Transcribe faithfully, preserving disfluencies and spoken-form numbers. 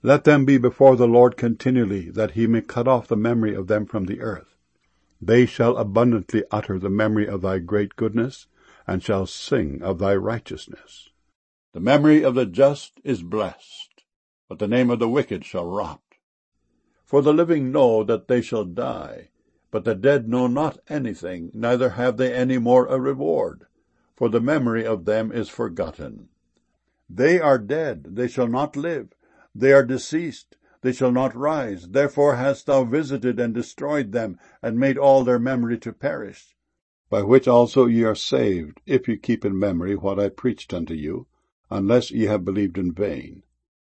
Let them be before the Lord continually, that he may cut off the memory of them from the earth. They shall abundantly utter the memory of thy great goodness, and shall sing of thy righteousness. The memory of the just is blessed, but the name of the wicked shall rot. For the living know that they shall die, but the dead know not anything, neither have they any more a reward, for the memory of them is forgotten. They are dead, they shall not live. They are deceased, they shall not rise. Therefore hast thou visited and destroyed them, and made all their memory to perish. By which also ye are saved, if ye keep in memory what I preached unto you, unless ye have believed in vain.